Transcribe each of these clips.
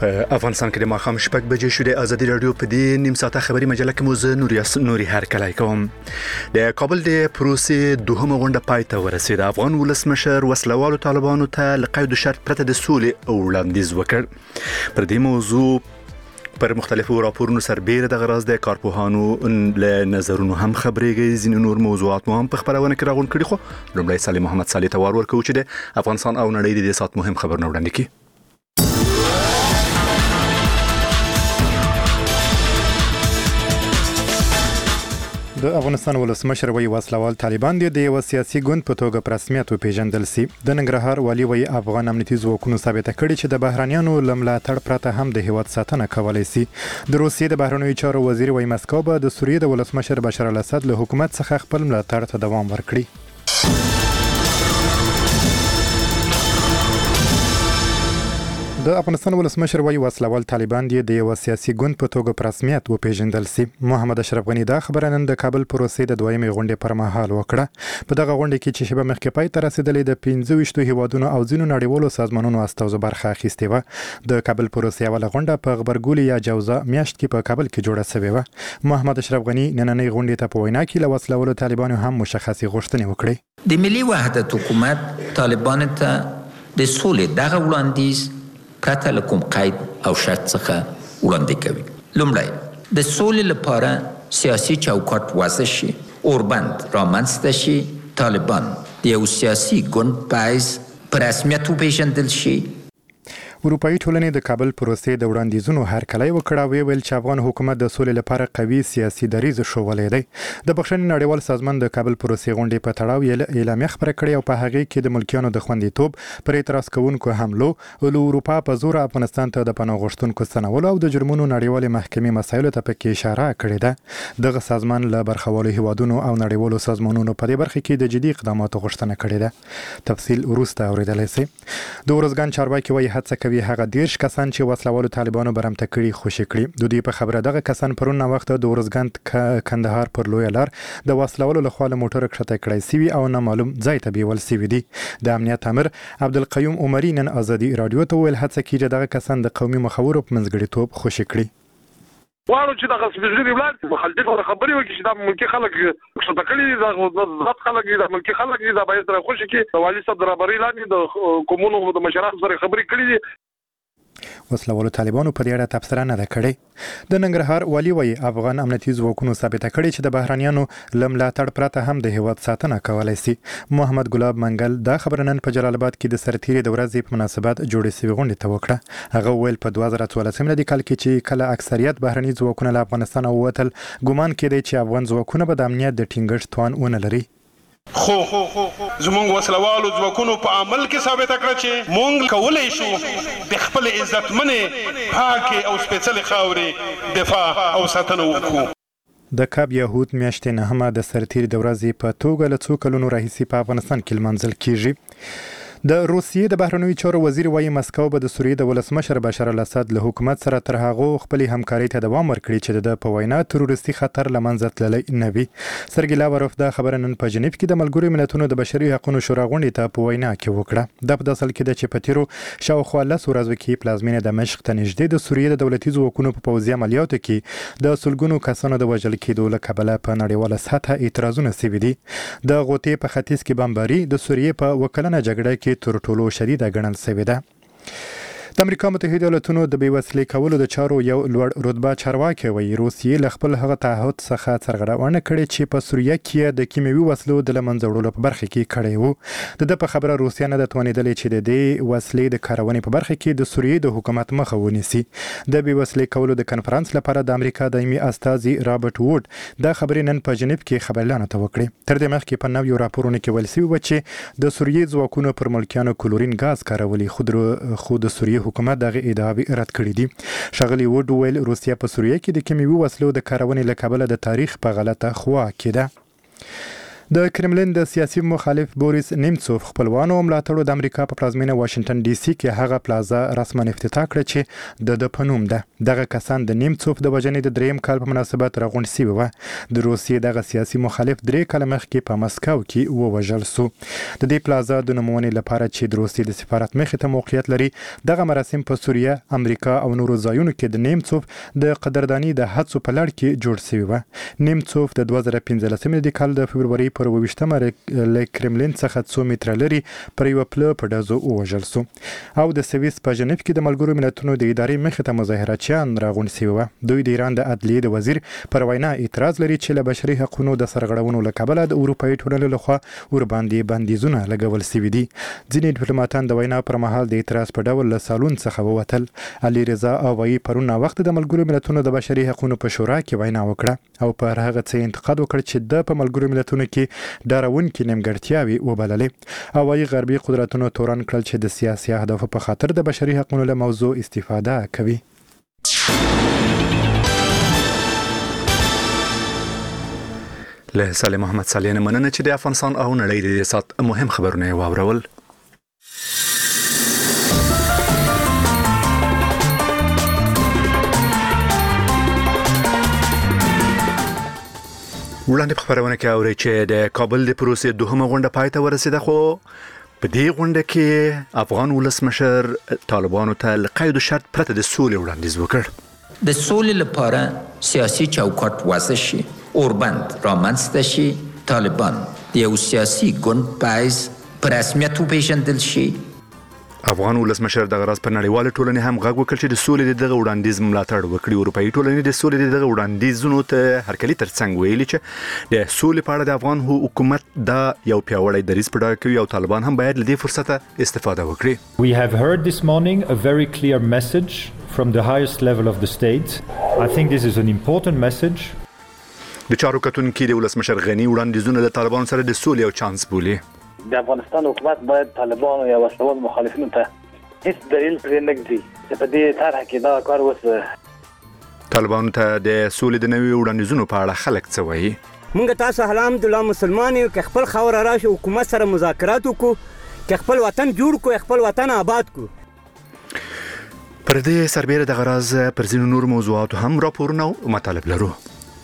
په افغانستان کې د ماښام 6 بجې شو. د ازادي رادیو په دې نیم ساعته خبري مجله کې مو زه نوري هرکلی کوم. د کابل د پروسې دوهمه غونډه پای ته ورسېده. افغان ولسمشر وسلوالو طالبانو ته له قید شرط پرته د سولې وړاندیز وکړ. پر دې موضوع پر مختلفو راپورونو سربېره د غراز د کارپوهانو له نظرونو هم خبرېږي. ځینې نور موضوعات مو هم په خبرونه کې راغونډ کړي. خو لومړی سالم محمد صالح ته ورکوو چې د افغانستان او نړۍ د دې سات مهم خبرونه وړاندې کړي. د افغانستان ولسمشر وی وسلوال طالبان د یو سیاسي ګوند په توګه په رسمیت وپیژندل سي. د ننګرهار والي وی افغان امنیتي ځواکونو ثابته کړي چې د بهرانيانو لملاتړ پرته هم د هیواد ساتنه کولای سي. د روسیې د بهرنیو چارو وزیر وی مسکو به د سوریې د ولسمشر بشار الاسد له حکومت څخه خپل ملاتړ ته دوام ورکړي. د افغانستان ولسمشر وی وسلوال طالبان د یو سیاسي ګوند په توګه په رسمیت وپیژندل سي. محمد اشرف غنی دا خبره نن د کابل پروسې د دویمې غونډې پر مهال وکړه. په دغه غونډه کې چې شبه مخکې پای ته رسیدلې د 25 هیوادونو او ځینو نړیوالو سازمانونو استازو برخه اخیستې و. د کابل پروسې اوله غونډه په غبرګولي یا جوزا میاشت کې په کابل کې جوړه شوې و. محمد اشرف غنی نننۍ غونډې ته په وینا کې له وسلوالو طالبانو هم مشخصي غوښتنې وکړې. د ملي وحدت حکومت طالبان ته د سولې دغه وړاندیز پرته له کوم قید او شرط څخه وړاندې کوي. لومړی د سولې لپاره سیاسي چوکاټ وضع شي، اوربند رامنځته شي، طالبان د یو سیاسي ګوند په حیث په رسمیت وپیژندل شي. اروپایي ټولنې د کابل پروسې د وړاندیزونو هرکلی وکړ او ویل چې افغان حکومت د سولې لپاره قوي سیاسي دریځ ښوولی دی. د بخښنې نړیوال سازمان د کابل پروسې غونډې په تړاو اعلامیه خپره کړې او په هغې کې د ملکیانو د خوندیتوب پر اعتراض کوونکو حملو له اروپا په زور افغانستان ته د پناه غوښتونکو ستنولو او د جرمونو نړیوالې محکمې مسایلو ته پکې اشاره کړې ده. دغه سازمان له برخوالو هیوادونو او نړیوالو سازمانونو په دې برخه کې د جدي اقداماتو غوښتنه کړې ده. تفصیل وروسته اورېدلی سئ. د ورځګان چارواکي وایي هڅه کوي هغه 10 کسان چې وسلوالو طالبانو برمته کړي خوشي کړي. د دوی په خبره دغه کسان پرون وخت د ورځګان کندهار پر لوی لار د وسلوالو له خوا له موټر کښته کړی سوي او نامعلوم ځای ته بیول سوي دي. د امنیت امر عبدالقیوم عمري نن ازادي رادیو ته ویل هڅه کوي چې دغه کسان د قومي مخاورو په منځګړیتوب خوشي کړي. وارو چې دغه سپیشلي ولر مخالفت او خبري وکړي چې د ملکی خلک څه تکلیف د ذات خلک د ملکی خلک د باید تر خوشي کې د والي صاحب برابرۍ لاندې د کومونو د مشرانو سره خبري کړي دي. وسلوالو طالبانو په دې اړه تبصره نه ده کړې. د ننګرهار والي وایي افغان امنیتي ځواکونو ثابته کړې چې د بهرانيانو له ملاتړ پرته هم د هیواد ساتنه کولای سي. محمد ګلاب منګل دا خبره نن په جلال آباد کې د سرتیري د ورځې په مناسبت جوړې شوې غونډې ته وکړه. هغه ویل په 2014 میلادي کال کې چې کله اکثریت بهرني ځواکونه له افغانستان ووتل ګومان کېدی چې افغان ځواکونه به د امنیت د ټینګښت توان ونه لري. خو زمونږ وسلوالو ځواکونو په عمل کې ثابته کړه چې مونږ کولی شو د خپل عزتمنې پاکې او سپېڅلې خاورې دفاع او ساتنه وکړو. د کاب یهود میاشتې نهمه د سرتیري د ورځې په توګه له څو کلونو راهیسې په افغانستان کې لمانځل کیږي. د روسیې د بهرنیو چارو وزیر وایي مسکو به د سوریې د ولسمشر بشار الاسد له حکومت سره تر هغو خپلې همکارۍ ته دوام ورکړي چې د په وینا تروریستي خطر له منځه تللی نه وي. سرګی لاوروف دا خبره نن په جنیف کې د ملګرو ملتونو د بشري حقوقو شورا غونډې ته په وینا کې وکړه. دا په داسې حال کې ده چې په تیرو شاوخوا 10 ورځو کې پلازمینه دمشق ته نږدې د سوریې د دولتي ځواکونو په پوځي عملیاتو کې د سلګونو کسانو د وژل کېدو له کبله په نړیواله سطحه اعتراضونه شوي دي. د غوټې په ختیځ کې بمباري د سوریې په وکلنه جګړه کې تر ټولو شدید ګڼل شوې ده. د امریکا متحده ایالاتونو د بیوسلې کولو د چارو یو لوړ رتبه چارواکي وایي روسیې له خپل هغه تعهد څخه څرګندونه کړې چې په سوریه کې د کیمیاوي وسلو د له منځه وړلو په برخه کې کړی وو. د په خبره روسیا نه د توانېدلې چې د دې وسلې د کارونې په برخه کې د سوریې د حکومت مخه ونیسي. د بیوسلې کولو د کنفرانس لپاره د امریکا دایمي استازي رابرټ ووډ دا خبرې نن په جنیف کې خبرلانه ته وکړې. تر دې مخکې په نویو راپورونو کې ویل شوي و چې د سوریې ځواکونو پر ملکیانو کلورین غاز کارولي خو د سوریې حکومت دغه ادعاوې رد کړې دي. ښاغلي ووډ ویل روسیا په سوریه کې د کیمیاوي وسلو د کارونې له کبله د تاریخ په غلطه خوا کې ده. د کرملین د سیاسي مخالف بوریس نیمڅوف خپلوانو ملاتړو د امریکا په پلازمینه واشنگټن ډي سي کې هغه پلازا رسماً افتتاح کړ چې د پنوم ده. دغه کسان د نیمڅوف د وژنې د دریم کال په مناسبت راغونډ شوي وو. د روسیې دغه سیاسي مخالف 3 کاله مخکې په مسکو کې ووژل شو. د دې پلازا د نومونې لپاره چې د روسیې د سفارت مخې ته موقعیت لري، دغه مراسم په سوریه، امریکا او نورو ځایونو کې د نیمڅوف د قدردانی د هڅو په لړ کې جوړ شوی و. نیمڅوف د 2015 کال د فبروري پر 28مه له کرملین څخه 2 متره لري پر یو پله په ډزو ووژل شو. او د سویس په جنیف کې د ملګرو ملتونو د ادارې مخې ته مظاهراتچیان راغونډ شوي وو. دوی د ایران د عدلیې د وزیر پر وینا اعتراض لري چې له بشري حقوقو د سرغړونو له کبله د اروپایي ټولنې لخوا ورباندې بندیزونه لګول شوي دي. ځینې ډیپلوماټان د وینا پر مهال د اعتراض په ډول له سالون څخه ووتل. علي رضا اوایي پرون وخت د ملګرو ملتونو د بشري حقوقو په شورا کې وینا وکړه او پر هغه څه انتقاد وکړ چې د په ملګرو ملتونو کې ډاروونکې نیمګړتیاوې وبللې. اوایي غربي قدرتونو تورن کړل چې د سیاسي اهدافو په خاطر د بشري حقوقو له موضوع استفاده کوي. له سالم محمد صالح نه مننه چې د افغانستان او نړۍ د سات مهم خبرونه واورول. وړاندې په خبرونه کې اوري چې د کابل د پروسې دوهمه غونډه پای ته ورسېده، خو په دې غونډه کې افغان ولسمشر طالبانو ته له قید و شرط پرته د سولې وړاندیز وکړ. د سولې لپاره سیاسي چوکاټ وضع شي، اوربند رامنځته شي، طالبان د یو سیاسي ګوند په حیث په رسمیت وپېژندل شي. افغان ولسمشر دغه راز په نړیواله ټولنې هم غږ وکړ چې د سولې دغه وړاندیز ملاتړ وکړي. اروپایي ټولنې د سولې دغه وړاندیزونو ته هرکلي ترڅنګ ویلي چې د سولې په اړه د افغان حکومت دا یو پیاوړی دریځ په ډاګه کوي او طالبان هم باید له دې فرصته استفاده وکړي. We have heard this morning a very clear message from the highest level of the state. I think this is an important message. د چارو کتونکي د ولسمشر غني وړاندیزونه د طالبان سره د سولې او چانس بولي. د افغانستان حکومت باید طالبانو یا وسلوال مخالفینو ته هیڅ دلیل پرې نه ږدي چې په دې طرح کې دا کار وسه. طالبانو ته د سولې د نوي وړاندیزونو په اړه خلک څه وایي؟ مونږ تاسو الحمدلله مسلمان یو که خپل خاور راشي حکومت سره مذاکرات وکړو، که خپل وطن جوړ کړو، خپل وطن آباد کړو. پر دې سربېره د غراز پر ځینو نور موضوعاتو هم راپورونه او مطالب لرو.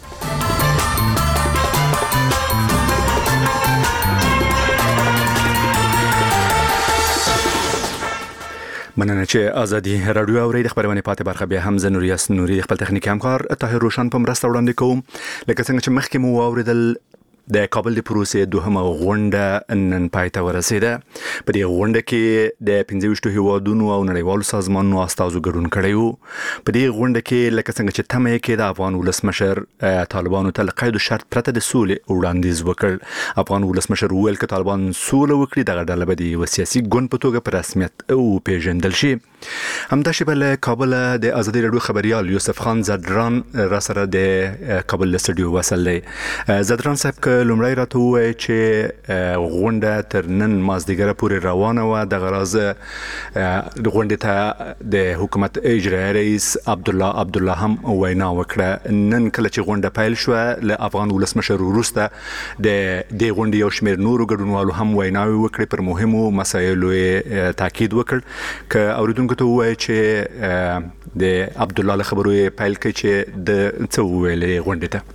مننه چې ازادي رادیو اوري. د خبرونه پاتې برخه بیا هم زنوریاس نوري خپل تخنیکی همکار طاهر روشن په مرسته وړاندې کوم. لکه څنګه چې مخکې مو واوریدل د کابل د پروسې دوهمه غونډه نن پای ته ورسېده. په دې غونډه کې د 25 هیوادونو او نړیوالو سازمانونو استازو ګډون کړی وو. په دې غونډه کې لکه څنګه چې تمه یې کې د افغان ولسمشر طالبانو ته قید و شرط پرته د سولې وړاندیز وکړ. افغان ولسمشر وویل چې طالبان سوله وکړي دغه ډله به د یو سیاسي ګوند په توګه په رسمیت وپېژندل شي. همداشې بل کابل د ازادي رادیو خبريال یوسف خان زدران را سره د کابل له سټډیو وصل دی. زدران صاحب لومړی راته ووایي چې غونډه تر نن مازدیګره پورې روانه وه. دغه راز غونډې ته د حکومت اجرایي رئیس عبدالله هم وینا وکړه. نن کله چې غونډه پیل شوه له افغان ولسمشر وروسته د دې غونډې یو شمېر نورو ګډونوالو هم ویناوې وکړې، پر مهمو مسایلو یې تاکید وکړ. که اوریدونکو ته ووایي چې د عبدالله له خبرو یې پیل کړي چې د څه وویلې غونډې ته.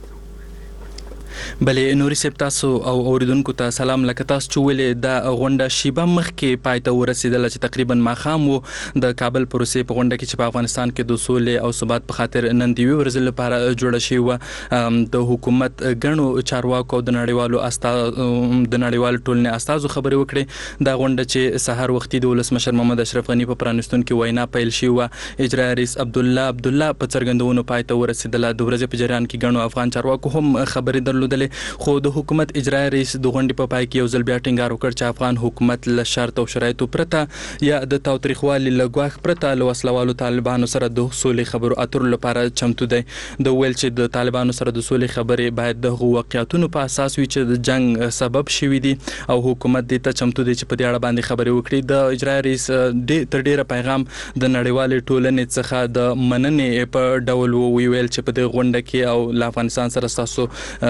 بلې نوري صاحب تاسو او اوریدونکو ته سلام. لکه تاسو چې ویلې د غونډه شیبه مخکې پای ته ورسېدله چې تقریبا ماښام و د کابل پروسې په غونډه کې چې په افغانستان کې د سولې او ثبات په خاطر نن د یوې ورځې لپاره جوړه شوې وه. د حکومت ګڼو چارواکو او د نړیوالو ټولنې استازو خبرې وکړې. دا غونډه چې سهار وختي د ولسمشر محمد اشرف غني په پرانستونکو وینا پیل شوې وه، اجرایي رئیس عبدالله په څرګندونو پای ته ورسېدله. د ورځې په جریان کې ګڼو افغان چارواکو هم خبرې درلودلې، خو د حکومت اجرایي رئیس د غونډې په پای کې یو ځل بیا ټینګار وکړ چې افغان حکومت له شرط او شرایطو پرته یا د تاوتریخوالي له ګواښ پرته له وسلوالو طالبانو سره د سولې خبرو اترو لپاره چمتو دی. د ویل چې د طالبانو سره د سولې خبرې باید د واقعیتونو په اساس وي چې د جنگ سبب شوي دي او حکومت دې ته چمتو دی چې په دې اړه باندې خبرې وکړي. د اجرایي رئیس تر ډیره پیغام د نړیوالې ټولنې څخه د مننې په ډول ویل چې په دې غونډه کې او له افغانستان سره تاسو د ملاتړ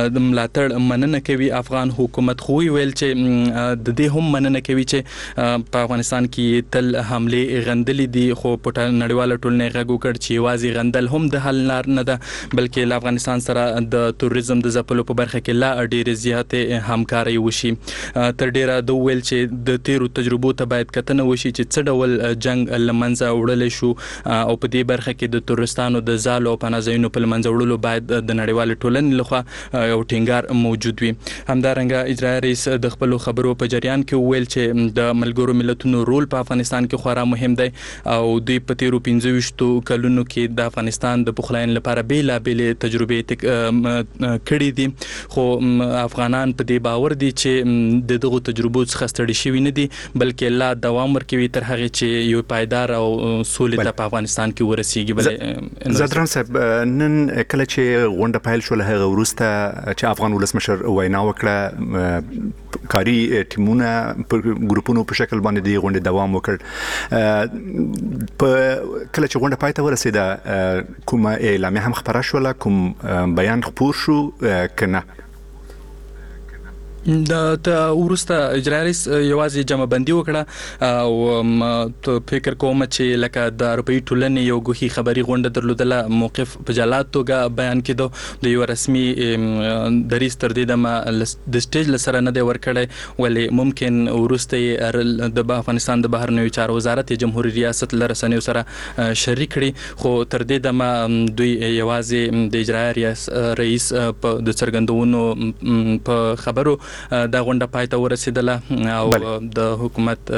ملاتړ مننه کوي افغان حکومت، خو ویل چې د دې هم مننه کوي چې په افغانستان کې تل حمله غندلې دي، خو په نړیواله ټولنې غږ وکړ چې یوازې غندل هم د حل لار نه ده، بلکې له افغانستان سره د توریزم د ځپلو په برخه کې لا ډېرې زیاتې همکاري وشي. تر ډیره د ویل چې د تیرو تجربو ته باید کتنه وشي چې څه ډول جنگ لمنځه وړل شو او په دې برخه کې د تورستانو د زالو او پناه ځایونو په لمنځه وړلو باید د نړیوال ټولنې لخوا یو ټینګار موجود وي. همدارنګه اجرایي رئیس د خپل خبرو په جریان کې ویل چې د ملګرو ملتونو رول په افغانستان کې خورا مهم دی او دوی په تیرو 25 کلونو کې د افغانستان د پخلاین لپاره بیلابېلې تجربې کړې دي، خو افغانان په دې باور دي چې د دغو تجربو څخه ستړي شوي نه دي، بلکې لا دوام ورکوي تر هغې چې یو پایدار او سولې ته په افغانستان کې ورسیږي. زادران صاحب، نن کله چې غونډه پیل شوله هغه وروسته چې افغان ولسمشر وینا وکړه، کاري ټیمونه په ګروپونو په شکل باندې د غونډې دوام وکړ. کله چې غونډه پای ته ورسېده کومه اعلامیه هم خپره شوله، کوم بیان خپور شو که نه؟ د وروسته اجرایي رئیس یوازې جمع بندي وکړه او ته فکر کوم چې لکه د اروپایي ټولنې یو ګوښي خبري غونډه درلودله، موقف په جلا توګه بیان کېدو، د یو رسمي دریځ تر دې دمه د سټیج له سره نه دی ورکړی، ولې ممکن وروسته د افغانستان د بهرنیو چارو وزارت جمهوریت ریاست له رسنیو سره شریک کړي، خو تر دې دمه دوی یوازې د اجرایي رئیس په د څرګندونو په خبرو دا غونډه پای ته ورسېدله او د حکومت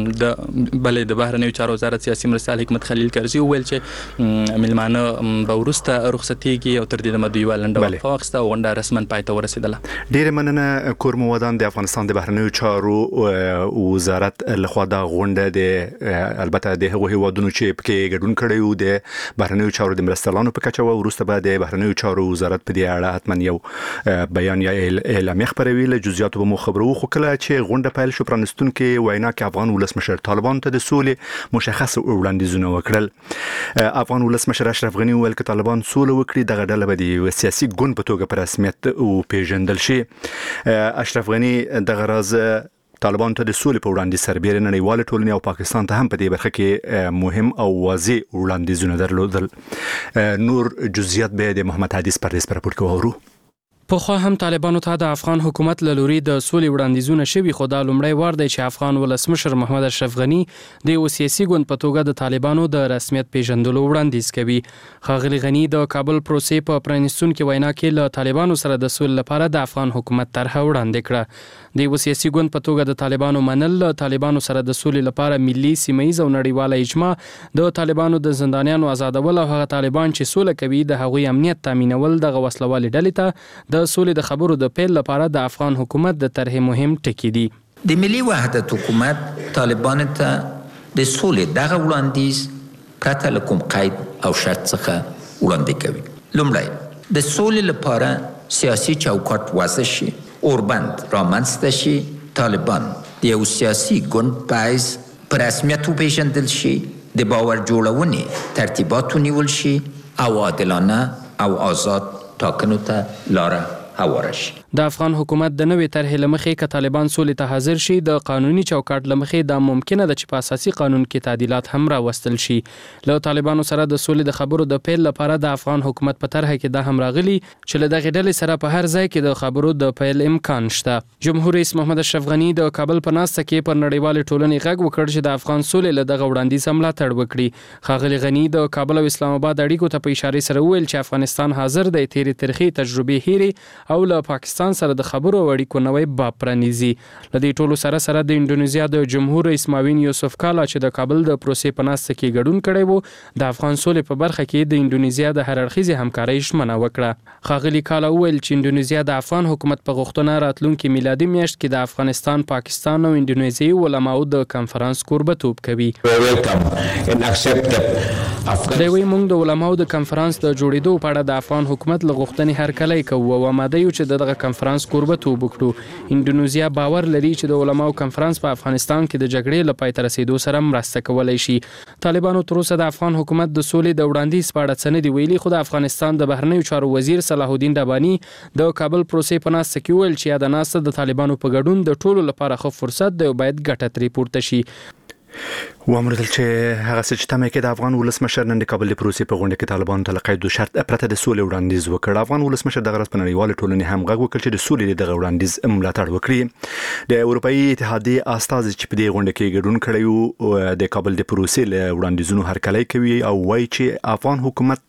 د بهرنیو چارو وزارت سیاسي مرستیال حکمت خلیل کرزي وویل چې مېلمانه به وروسته رخصتېږي او تر دې دمه دوی لنډه وقفه واخیسته او غونډه رسما پای ته ورسېدله. ډېرې مننه کورمو ودان. د افغانستان د بهرنیو چارو وزارت لخوا دا غونډه د البته د هغو هیوادونو چې پکې ګډون کړی و د بهرنیو چارو د مرستیالانو په کچه وروسته به د بهرنیو چارو وزارت په دې اړه حتما یو بیان یا اعلامیه خپروي. جزئیات به مو خبرو، خو کله چې غونډه پیل شو پرانستونکو وینا کې افغان ولسمشر طالبان ته د سولې مشخص وړاندیزونه وکړل. افغان ولسمشر اشرف غنی وویل چې طالبان سوله وکړي دغه ډله به د سیاسي ګوند په توګه په رسمیت وپېژندل شي. اشرف غنی دغه راز طالبان ته د سولې په وړاندیز سربېره نړیواله ټولنې او پاکستان ته هم په دې برخه کې مهم او واضح وړاندیزونه درلودل. نور جزئیات به د محمد حدیث پردیس پر راپور کې وورو. پخوا هم طالبانو ته د افغان حکومت له لوري د سولې وړاندیزونه شوي، خو دا لومړی وار دی چې افغان ولسمشر محمد اشرف غنی د یو سیاسي ګوند په توګه د طالبانو د رسمیت پیژندلو وړاندیز کوي. ښاغلي غنی د کابل پروسې په پرانیستونکې وینا کې له طالبانو سره د سولې لپاره د افغان حکومت طرحه وړاندې کړه. د یو سیاسي ګوند په توګه د طالبانو منل له طالبانو سره د سولې لپاره ملي، سیمه‌یز او نړیواله اجماع، د طالبانو د زندانیانو آزادول او هغه طالبان چې سوله کوي د هغوی امنیت تامینول دغه وسلوالې ډلې ته د سولې د خبرو د پیل لپاره د افغان حکومت د طرح مهم ټکي دي. د ملي وحدت حکومت طالبان ته د سولې دغه وړاندیز پرته له کوم قید او شرط څخه وړاندې کوي. لومړی د سولې لپاره سیاسي چوکاټ وضع شي، اوربند رامنځته شي، طالبان د یو سیاسي ګوند په حیث په رسمیت وپېژندل شي، د باور جوړونې ترتیبات ونیول شي او عادلانه او آزاد ټاکنو ته لاره هواره شي. د افغان حکومت د نوې طرحې له مخې که طالبان سولې ته حاضر شي، د قانوني چوکاټ له مخې دا ممکنه ده چې په اساسي قانون کې تعدیلات هم راوستل شي. له طالبانو سره د سولې د خبرو د پیل لپاره د افغان حکومت په طرحه کې دا هم راغلي چې له دغې ډلې سره په هر ځای کې د خبرو د پیل امکان شته. جمهور رئیس محمد اشرف غنی د کابل په ناسته کې پر نړیوالې ټولنې غږ وکړ چې د افغان سولې له دغه وړاندیز ملاتړ وکړي. ښاغلي غنی د کابل او اسلام آباد اړیکو ته په اشارې سره وویل چې افغانستان حاضر دی تیرې ترخې تجربې هېرې او له پاکستان سره د خبرو اړیکو نوې باب پرانیزي. له دې ټولو سره د اندونیزیا د جمهور رئیس ماوین یوسف کالا چې د کابل د پروسې په ناسته کې ګډون کړی وو، د افغان سولې په برخه کې د اندونیزیا د هر اړخیزې همکارۍ ژمنه وکړه. ښاغلي کالا وویل چې اندونیزیا د افغان حکومت په غوښتنه راتلونکي میلادي میاشت کې د افغانستان، پاکستان او اندونیزیایي علماو د کنفرانس کوربه‌توب کوي. دوی موږ د علماو د کنفرانس د جوړېدو په اړه د افغان حکومت له غوښتنې هرکلی کوو او آماده آماده یو چې دغه کنفرانس کوربتوب وکړو. انډونیزیا باور لري چې د علماو کنفرانس په افغانستان کې د جګړې له پای ته رسیدو سره مرسته کولی شي. طالبانو تر اوسه د افغان حکومت د سولې د وړاندیز په اړه څه نه دي ویلي، خو د افغانستان د بهرنیو چارو وزیر صلاح الدین رباني د کابل پروسې په ناسته کې ویل چې دا ناسته د طالبانو په ګډون د ټولو لپاره ښه فرصت دی او باید ګټه ترې پورته شي. وامردل چې هغه څه چې تمه کې د افغان ولسمشر نن د کابل پروسې په غونډه کې طالبانو ته لقید شرط پرته د سولې وړاندیز وکړ. افغان ولسمشر دغه ورځ په نړیواله ټولنې هم غږ وکړ چې د سولې د وړاندیز ملاتړ وکړي. د اروپאי اتحادیې استازي چې په دې غونډه کې ګډون کړی وو د کابل د پروسې له وړاندیزونو هرکلی کوي او وایي چې افغان حکومت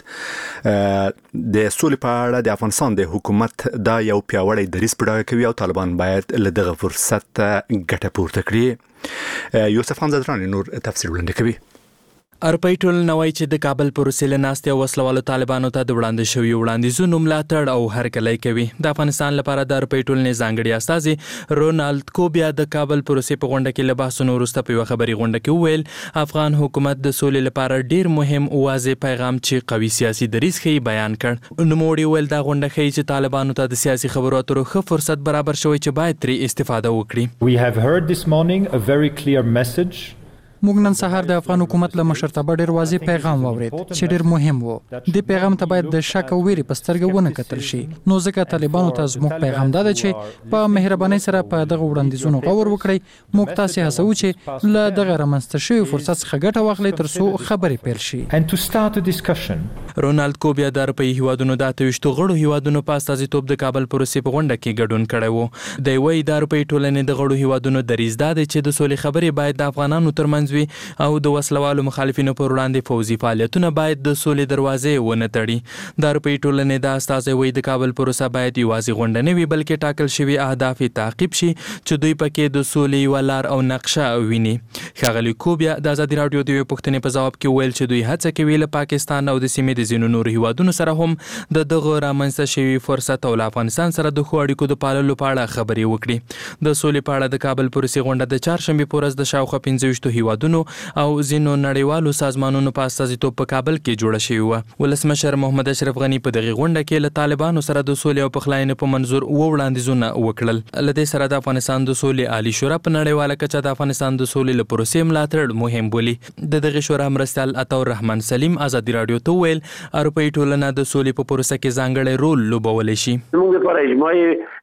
د سولې په اړه د افغانستان د حکومت دا یو پیاوړی دریځ په ډاګه کوي او طالبان باید له دغه فرصت ګټه پورته کړي. یوسف خان زدرانی نور تفسیر وړاندې کوي. اروپאי ټولنه وایي چې د کابل پروسې له ناستې او وسلوالو طالبانو ته د وړاندې شوي وړاندیزونو ملاتړ او هرکلی کوي. د افغانستان لپاره د اروپאי ټولنې ځانګړي استازي رونالد کوبیا د کابل پروسې په غونډه کې له بحثونو وروسته په یوه خبري غونډه کې وویل افغان حکومت د سولې لپاره ډیر مهم واضح پیغام چې قوي سیاسي دریځ ښیي بیان کړ. نوموړي وویل دا غونډه ښیي چې طالبانو ته د سیاسي خبرو اترو ښه فرصت برابر شوی چې باید ترې استفاده وکړي. We have heard this morning a very clear message. موږ نن سهار د افغان حکومت له مشرتابه ډیر واضح پیغام واورید چې ډیر مهم وو. د پیغام ته باید د شک او ویرې په سترګه ونه کتل شي. نو ځکه طالبانو ته زموږ پیغام دا ده چې په مهربانۍ سره په دغه وړاندیزونو غور وکړئ. موږ تاسې هڅوو چې له دغه رامنځته شوي فرصت څخه ګټه واخلئ تر څو خبرې پیل شي. And to start a discussion. رونالد کوبیا د اروپאי هیوادونو د 28 غړو هیوادونو په استازیتوب د کابل پروسې په غونډه کې ګډون کړی وو. د وایي د اروپאי ټولنې د غړو هیوادونو دریځ دا دی چې د سولې خبرې باید د افغانانو ترمنځ وي او د وسلوالو مخالفینو پر وړاندې فوزي فعالیتونه باید د سولې دروازې ونه تړي. د اروپאי ټولنې د استازي وایي د کابل پروسه باید یوازې غونډه نه وي بلکې ټاکل شوي اهداف تعقیب شي چې دوی پکې د سولې یوه لار او نقشه ویني. ښاغلي کوبیا د ازادي راډیو د یوې پوښتنې په ځواب کې ویل چې دوی هڅه کوي له پاکستان او د سیمې د ځینو نورو هیوادونو سره هم د دغه رامنځته شوي فرصت او له افغانستان سره د ښو اړیکو د پاللو په اړه خبرې وکړي. د سولې په اړه د کابل پروسې غونډه د چهارشنبې په ورځ د شاوخوا 25 هیوادونو او ځینو نړیوالو سازمانونو په استازیتوب په کابل کې جوړه شوې وه. ولسمشر محمد اشرف غني په دغه غونډه کې له طالبانو سره د سولې او پخلاینې په منظور وړاندیزونه وکړل. له دې سره د افغانستان د سولې عالی شورا په نړیواله کچه د افغانستان د سولې له پروسې ملاتړ مهم بولي. د دغه شورا مرستیال عطاء الرحمن سلیم ازادي راډیو ته ویل اروپאי ټولنه د سولې په پروسه کې ځانګړی رول لوبولی شي. زموږ لپاره اجماع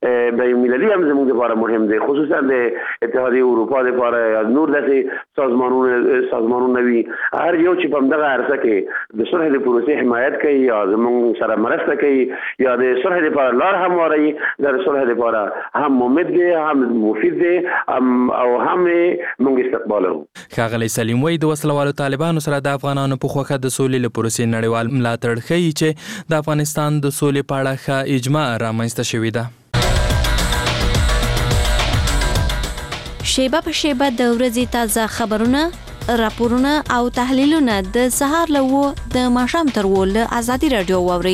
بین المللي هم زموږ لپاره مهم دی، خصوصا د اتحادیې اروپا لپاره یا نور داسې سازمانونه وي هر یو چې په دغه عرصه کې د صلح د پروسې حمایت کوي یا زموږ سره مرسته کوي یا د صلح لپاره لار همواري د صلح لپاره هم مفید دی هم مفید دی او هم موږ استقبالو. ښاغلی سلیم وایي د وسلوالو طالبانو سره د افغانانو په خوښه د سولې له پروسې نړیوال ملاتړ ښیي چې د افغانستان د سولې په اړه ښه اجماع رامنځته شوې ده. شیبه په شیبه د ورځې تازه خبرونه، راپورونه او تحلیلونه د سهار له 9 د ماښام تر 10 له ازادي راډیو واورئ.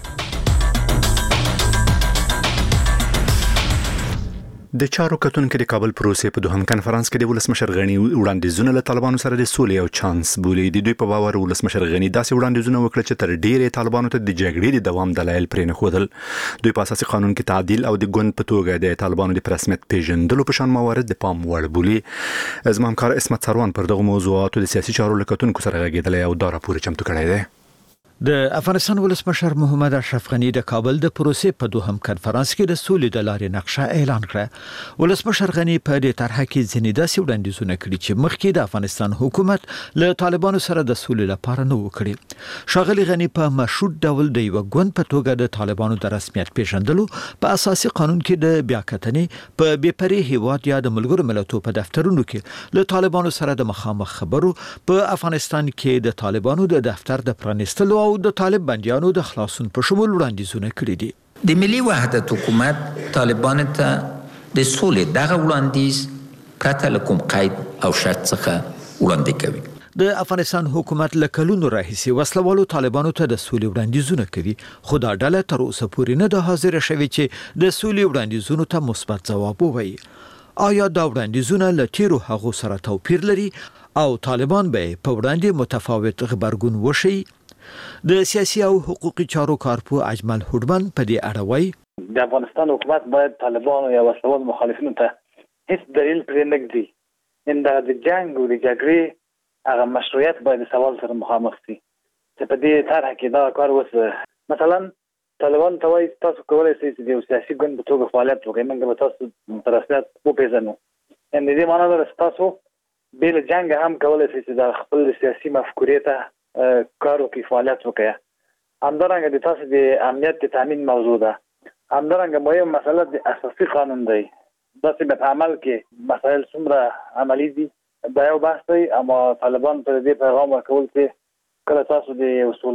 د چارو کتونکو د کابل پروسې په دوهم کنفرانس کې د ولسمشر غني وړاندیزونه له طالبانو سره د سولې او چانس بولي. د دوی په باور ولسمشر غني داسې وړاندیزونه وکړل چې تر ډیره طالبانو ته د جګړې د دوام دلایل پرې نه ښودل. دوی په اساسي قانون کې تعدیل او د ګوند په توګه د طالبانو د رسمیت پیژندلو په شان موارد د پام وړ بولي. زما همکار اسمت سروان پر دغه موضوعاتو د سیاسي چارو له کتونکو سره غږېدلی او دا راپور چمتو کړی دی. د افغانستان ولسمشر محمد اشرف غني د کابل د پروسې په دوهم کنفرانس کې د سولې د لارې نقشه اعلان کړه. ولسمشر غني په دې طرحه کې ځینې داسې وړاندیزونه کړي چې مخکې د افغانستان حکومت له طالبانو سره د سولې لپاره نه وکړي. ښاغلي غني په مشروط ډول د یو ګوند په توګه د طالبانو د رسمیت پیژندلو په اساسي قانون کې د بیاکتنې په بېپرې هیواد یا د ملګرو ملتونو په دفترونو کې له طالبانو سره د مخامخ خبرو په افغانستان کې د طالبانو د دفتر د پرانیستلو او د طالب بندیانو د خلاصون په شمول وړاندیزونه کړي دي. د ملي وحدت حکومت طالبان ته د سولې دغه وړاندیز پرته له کوم قید او شرط څخه وړاندې کوي. د افغانستان حکومت له کلونو راهیسې وسلوالو طالبانو ته د سولې وړاندیزونه کوي، خو دا ډله تر اوسه پورې نه ده حاضره شوې چې د سولې وړاندیزونو ته مثبت ځواب ووایي. آیا دا وړاندیزونه له تیرو هغو سره توپیر لري او طالبان به په وړاندې متفاوت غبرګون وشي؟ د سیاسي او حقوقي چارو کارپو اجمل هوډمن په دې اړه وایي د افغانستان حکومت باید طالبانو یا وسلوال مخالفینو ته هیڅ دلیل پرې نږدي ان د جنگ او د جګړې هغه مشروعیت باید سوال سره مخامخ شي چې په دې طرح کې دا کار وس مثلا طالبان ته وایي تاسو کولای شئ چې د سیاسي ګوند په توګه فعالیت وکړئ موږ به تاسو په رسمیت وپېژنو ان دې معنا ده چې تاسو بل جنگ هم کولای شئ چې د خپل سیاسي مفکورې ته کار وکړئ فعالیت وکړئ همدارنګه د تاسو د امنیت د تامین موضوع ده همدارنګه مهم مسله د اساسي قانون دی داسې په عمل کې مسایل څومره عملی دي دا یو بحث دی اما طالبان پر دې پیغام ورکول چې کله تاسو د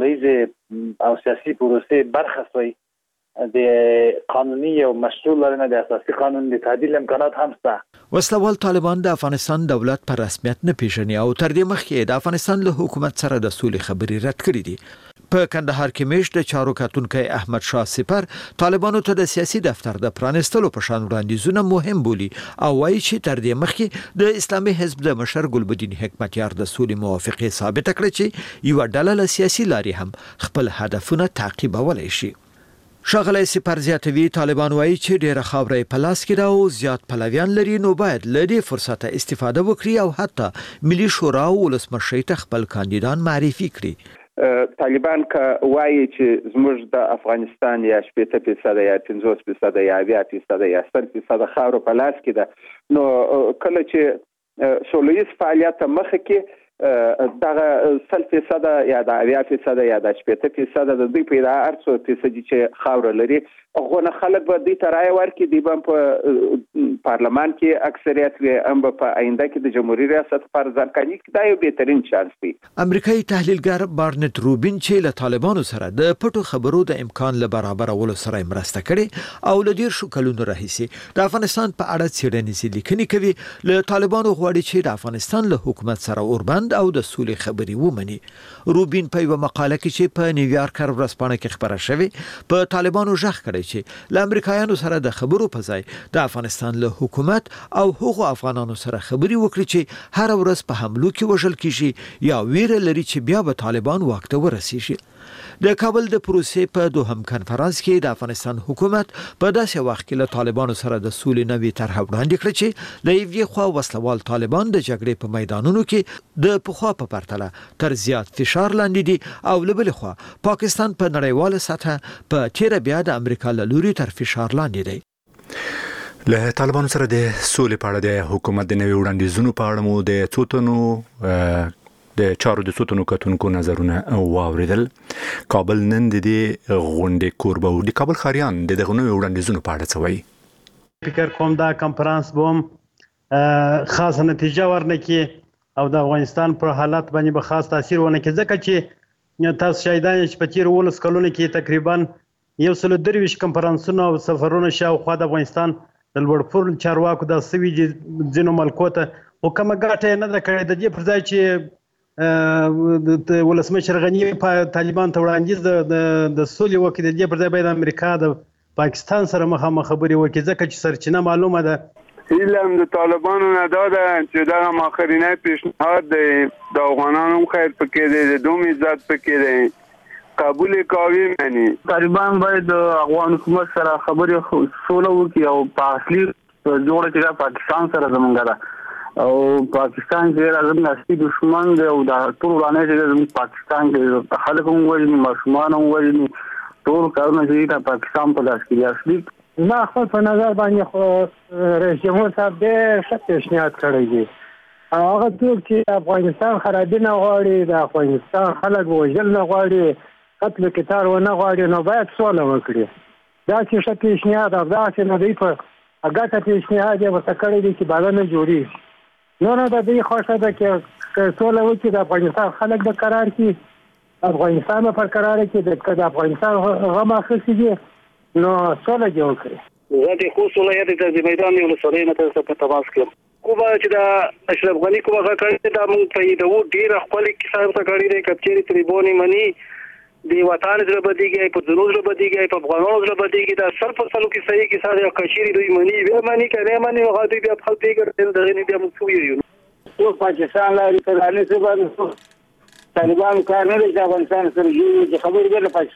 اصولي او سیاسي پروسې برخه شوي د قانوني او مشروع لرنه د اساسي قانون د تعدیل امکانات هم شته وسلوال طالبان د افغانستان دولت پر رسمیت نه پیژني او تر دې مخکې د افغانستان له حکومت سره د سولې خبرې رد کړې دي په کندهار کې میشت د چارو کتونکي احمد شاه سپر طالبانو ته د سیاسي دفتر د پرانستلو په شان وړاندیزونه مهم بولي او وایي چې تر دې مخکې د اسلامي حزب د مشر ګلبدین حکمتیار د سولې موافقه ثابت کړې چې یو ډله له سیاسي لارې هم خپل هدفونه تعقیبولای شي شغله سپر زیاتوي طالبان وایي چې ډیره خاورې په لاس کې دا او زیات پلویان لري نو باید له دې فرصته استفاده وکړي او حتی ملي شورا او ولسمشر ته خپل کاندیدان معرفي کړي طالبان که وایي چې زموږ د افغانستان یا 80% یا 50% یا 80% یا 100% خاور په لاس کې ده نو کله چې سولهییز فعالیت مخه کې دغه 100% یا د 80% یا د 80% د دوی په هر څو فیصدي چې خاور لري هغه خلک به د ترای ورکې دی په پارلمان کې اکثریت وي هم په آینده کې د جمهوریت ریاست پر ځانګړي کې دا یو بهترین چانس دی امریکایي تحلیلګر بارنټ روبین چې له طالبانو سره د پټو خبرو د امکان له برابرولو سره مرسته کړي او له ډیر شو کلونو راهیسې د افغانستان په اړه څېړنې لیکنې کوي له طالبانو غواړي چې د افغانستان له حکومت سره اوربند او د سولې خبرې ومني روبین په یو مقاله کې چې په نیویارک ورځپاڼه کې خبره شوې په طالبانو ژغ کړی چې له امریکایانو سره د خبرو په ځای د افغانستان له حکومت او هغو افغانانو سره خبرې وکړي چې هر ورځ په حملو کې وژل کیږي یا ویره لري چې بیا به طالبان واک ته ورسیږي د کابل د پروسې په دوهم کنفرانس کې د افغانستان حکومت په داسې وخت کې له طالبانو سره د سولې نوې طرح وړاندې کړه چې د یوې خوا وسلوال طالبان د جګړې په میدانونو کې د پخوا په پرتله تر زیات فشار لاندې دي او له بلې خوا پاکستان په نړیواله سطح په تیره بیا د امریکا له لوري تر فشار لاندې دی له طالبانو سره د سولې په اړه د حکومت د نوي وړاندیزونو په اړه مو د څوتنو د چارو د څوتنو کتونکو نظرونه واوریدل کابل نن د دې غونډې کوربه او د کابل خاریان د دغه نوي وړاندیزونو په اړه څه وایي فکر کوم دا کنفرانس بوم خاصه نتیجه ورنکې او د افغانستان پر حالت باندې به خاص تاثیر ونه کوي ځکه چې تاسو شاهدان چې په تیر 19 کلونو کې تقریبا 123 کنفرانسونه او سفرونه شاوخوا د افغانستان د لوړپوړ چارواکو د سوي ځینو ملکو ته حکومت ګټه نه ده کړې د دې پر ځای چې د ولسمشر غنی په طالبان ته وړاندیز د سولې وکړي د دې پر ځای باید امریکا د پاکستان سره مخامخ خبرې وکړي ځکه چې سرچینه معلومه ده علم د طالبانو نه داده چې دا ماخرینه پیشنهاد دی د افغانانو خیر پکې دی د دوم عزت پکې دی قبول کوي معنی طالبان باید د افغان حکومت سره خبرې سوله وکړي او په اصلي جوړه چې پاکستان سره زمونږ ده او پاکستان چې راځم اصلي دشمن دی او دا ټول ورانه چې زموږ پاکستان کې خلک هم وایي ماشومان هم وایي ټول کارونه چې پاکستان په لاس کې اصلي ما خپل په نظر باندې خو رئیس جمهور صاحب ډېر ښه پیشنهاد کړی دی هغه څوک چې افغانستان خرابي نه غواړي د افغانستان خلک وژل نه غواړي قتل قتال ونه غواړي نو باید سوله وکړي دا چې ښه پیشنهاد او داسې نه دی په ګټه پیشنهاد یې ورته کړی دی چې بالا نه جوړېږي نو د دې خوښه ده چې سوله وکړي د افغانستان خلک به قرار کړي افغانستان به پر قرار کړي د افغانستان غم اخیستي نو سوله دې وکړي زه د خو سوله یې د میدان ولسوالۍ نه تاسو ته تماس کړم کومه چې دا اشرف غنی کومه کړی دا مونږ په یو ډیر خپل کیسه ته کړی دی کچېری تریبونی منی دی وطن زړه بدیږي په ضرور زړه بدیږي په افغانانو زړه بدیږي دا سر په سلو کې صحیح کې سره کشيري دوی منی به منی کنه منی هغه دوی بیا خپل پیګر دغه نه بیا موږ یو او پاکستان لري کله نه څه باندې طالبان کار نه دی افغانستان سره یو خبرې د پاکستان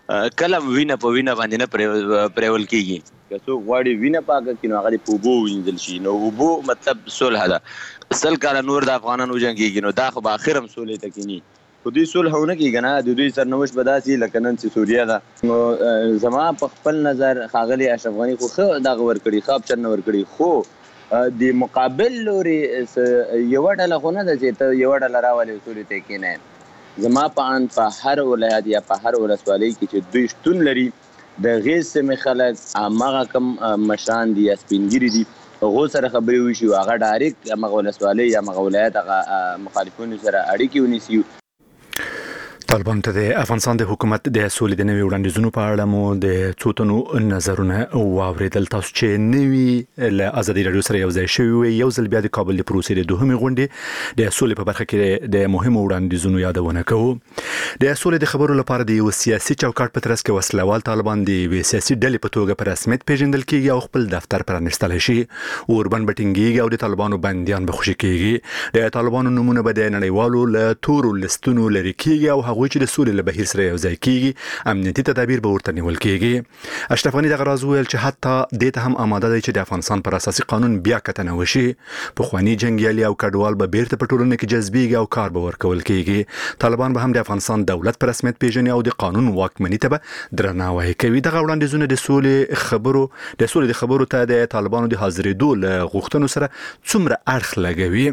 کله وینه په وینه باندې نه پرېول کېږي. که څوک غواړي وینه پاکه کړي نو هغه دې په اوبو ووینځل شي. نو اوبو مطلب صلح ده. 100 کاله نور د افغانانو جنګېږي نو دا خو به اخر هم سولې ته کېني. خو دوی صلح ونه کېږي نه، د دوی سرنوشت به داسې لکه نن چې سوریه ده. نو زما په خپل نظر ښاغلي اشرف غني خو ښه دغه ورکړي، ښه اپشن نه ورکړي. خو د مقابل لوري یوه ډله خو نه ده چې ته یوه ډله راولې سولې ته کېنئ. زما په اند په هر ولایت یا په هر ولسوالۍ کې چې دوی شتون لري د غیز سیمې خلک هماغه کم مشران دي یا سپینګیري دي هغو سره خبرې وشي او هغه ډایرکټ هماغه ولسوالۍ یا هماغه ولایت هغه مخالفینو سره اړیکې ونیسي. طالبان ته د افغانستان د حکومت د سولې د نوي وړاندیزونو په اړه مو د څو تنو نظرونه واوریدل. تاسو چې نوي له ازادي راډیو سره یو ځای شوي وي، یو ځل بیا د کابل د پروسې د دوهمې غونډې د سولې په برخه کې د مهمو وړاندیزونو یادونه کوو. د سولې د خبرو لپاره د یو سیاسي چوکاټ په ترڅ کې وسلوال طالبان د یوې سیاسي ډلې په توګه په رسمیت پیژندل کېږي او خپل دفتر پرانیستلی شي. اوربند به ټینګېږي او د طالبانو بندیان به خوشي کېږي. د طالبانو نومونه به د نړیوالو له تورو لستونو لرې کېږي او هغوی چې د سولې له بهیر سره یو ځای کېږي امنیتي تدابیر به ورته نیول کېږي. اشرف غني دغه راز وویل چې حتی دې ته هم آماده دی چې د افغانستان پر اساسي قانون بیا کتنه وشي. پخواني جنګیالي او کډوال به بیرته په ټولنه کې جذبېږي او کار به ورکول کېږي. طالبان به هم د افغانستان دولت په رسمیت پیژني او د قانون واکمنۍ ته به درناوی کوي. دغه وړاندیزونه د سولې د خبرو ته د طالبانو د حاضرېدو له غوښتنو سره څومره اړخ لګوي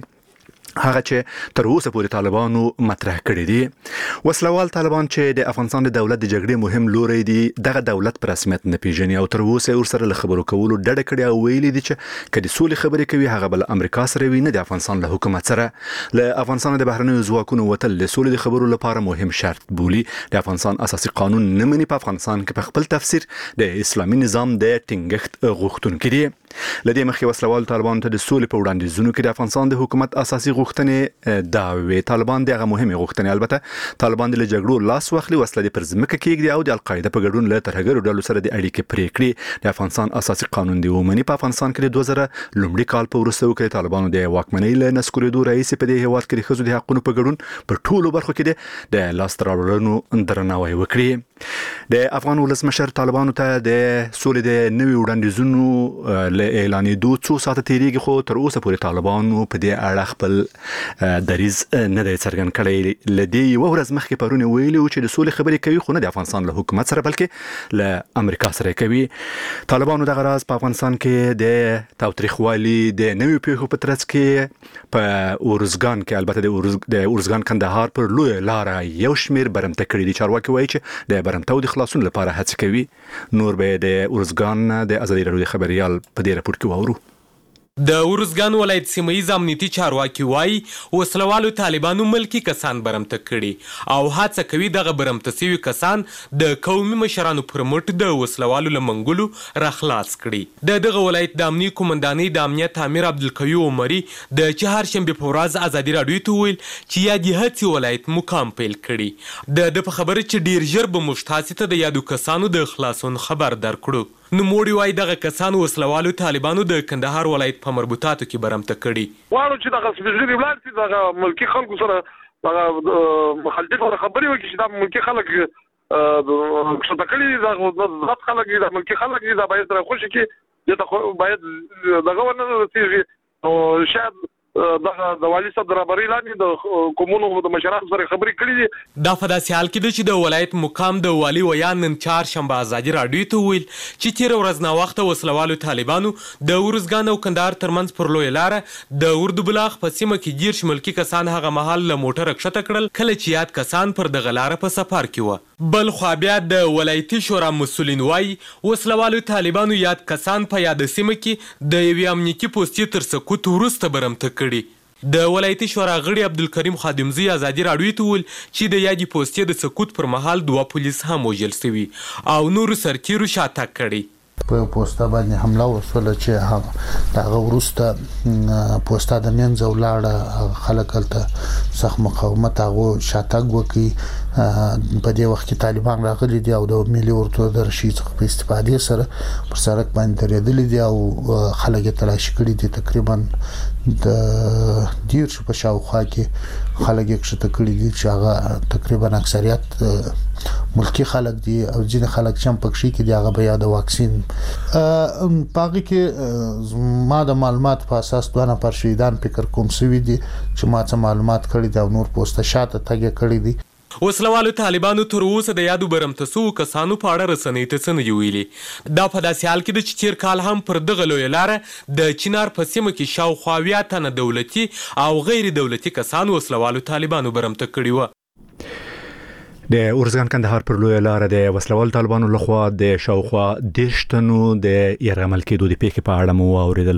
هغه چې تر اوسه پورې طالبانو مطرح کړی دي. وسلوال طالبان چې د افغانستان د دولت د جګړې مهم لوری دي دغه دولت په رسمیت نه پیژني او تر اوسه ورسره له خبرو کولو ډډه کړې او ویلي دي چې کله سولې خبرې کوي هغه بل امریکا سره وي نه د افغانستان له حکومت سره. له افغانستان د بهرنیو ځواکونو وتل د سولې د خبرو لپاره مهم شرط بولي. د افغانستان اساسي قانون نه مني. په افغانستان کې په خپل تفسیر د اسلامي نظام د ټینګښت غوښتونکي دي. لدې مخې وسلوال طالبان ته د سولې په وړاندیزونو کې د افغانستان د حکومت اساسي غوښتنې دا وي. طالبان دغه مهمه غوښتنې البته طالبان د جګړو لاس واخلي، وسله د پر ځمکه کېږدي او د القاعده په ګډون له ترهګرو ډلو سره د اړیکې پرې کړي. د افغانستان اساسي قانون دی ومني. په افغانستان کې د 2000 لومړي کال په وروستیو کې طالبانو د واکمنۍ له نسکورېدو راهیسې په دې هېواد کې د ښځو د حقونو په ګډون په ټولو برخو کې د لاسته راوړنو درناوی وکړي. د افغان ولسمشر طالبانو ته د سولې د نوي وړاندیزونو له اعلانېدو څو ساعته تیریږي خو تر اوسه پورې طالبانو په دې اړه خپل دریځ نه دی څرګند کړی. لدې یو ورځ مخکې پرونه ویلي و چې د سولې خبرې کوي خو نه د افغانستان له حکومت سره بلکې له امریکا سره کوي. طالبانو دغه راز په افغانستان کې د تاوتریخوالي د نوي پیښو په ترڅ کې په اورزګان کې البته د اورزګان کندهار پر لوی لار یو شمیر برمته کړی دي. چارواکي وایي چې د برمتو د خلاصون لپاره هڅه کوي. نور به د اورزګان د ازادي راډیو خبريال په دې راپور کې واورو. د اورزګان ولایت سیمه ییز امنیتي چارواکي وایي وسلوالو طالبانو ملکی کسان برمته کړي او هڅه کوي دغه برمته شوي کسان د قومي مشرانو پر مټ د وسلوالو له منګولو راخلاص کړي. دغه ولایت د امنیتي قومندانۍ د امنیت امیر عبدالقوي عمري د چهارشنبې په ورځ ازادي راډیو ته وویل چې یادې هڅې ولایت مقام پیل کړي. د په خبره چې ډیر ژر به موږ تاسې ته د یادو کسانو د خلاصون خبر درکړو. نوموړي وایي دغه کسان وسلوالو طالبانو د کندهار ولایت په مربوطاتو کې برمته کړي. غواړو چې دغه سپېڅلي ولاړ شي دغه ملکي خلکو سره دغه مخالفت سره خبرې وکړي چې دا ملکي خلک ښکته کړي دي، دا ذات خلک دي، دا ملکي خلک دي، دا باید سره خوشي کړي، دې ته باید دغه ونه رسېږي. نو شاید دغه د والي صاحب د رهبرۍ لاندې د قومونو د مشرانو سره خبرې کړي دي. دا په داسې حال کې ده چې د ولایت مقام د والي ویان نن چهارشنبه ازادي راډیو ته وویل چې تېره ورځ ناوخته وسلوالو طالبانو د اورزګان او کندهار ترمنځ پر لویه لاره د اردو بلاغ په سیمه کې ګیرش ملکي کسان هغه مهال له موټره کښته کړل کله چې یاد کسان پر دغه لاره په سفر کې وه. بل خوا بیا د ولایتي شورا مسؤلین وایي وسلوالو طالبانو یاد کسان په یاده سیمه کې د یوې امنیتي پوستې تر سقوط وروسته برمته کړي. د ولایتي شورا غړي عبدالکریم خادمزی ازادي راډیو ته وویل چې د یادې پوستې د سقوط پر مهال 2 پولیس هم وژل شوي او نورو سرتیرو شاتګ کړی. په پوسټه باندې حمله وسوله چې هغه وروسته پوسټه د منځه ولاړه، خلک هلته سخت مقاومت هغه شاتګ وکړي. په دې وخت کې طالبان راغلي دي او د ملي ورتو د رشید په استفادې سره پر سړک باندې درېدلي دي او خلک یې تلاشي کړي دي. تقریبا د دیر په شاوخوا کې خلک یې کښته کړي دي چې هغه تقریبا اکثریت ملکی خلک دي او ځینې خلک چې پکښې کې دی هغه بیا د واکسین پاګه کې ما د معلومات په اساس دوه نفر شهیدان فکر کوم سوي دي چې ما څه معلومات کړي دا نور پوسټه شاته تګ کړي دي. وسلوالو طالبانو تر اوسه د یادو برمتسو کسانو په اړه رسنۍ ته څه نه دي ویلي. دا په داسې حال کې ده چې تېر کال هم پر دغه لویه لاره د چنار په سیمه کې شاوخوا 80 تنه دولتي او غیر دولتي کسان وسلوالو طالبانو برمته کړي وو. د اورزګان کندهار پر لویه لاره د وسلوال طالبانو لخوا د شاوخوا 10 تنو د یرغمل کېدو د پیښې په اړه مو اوریدل.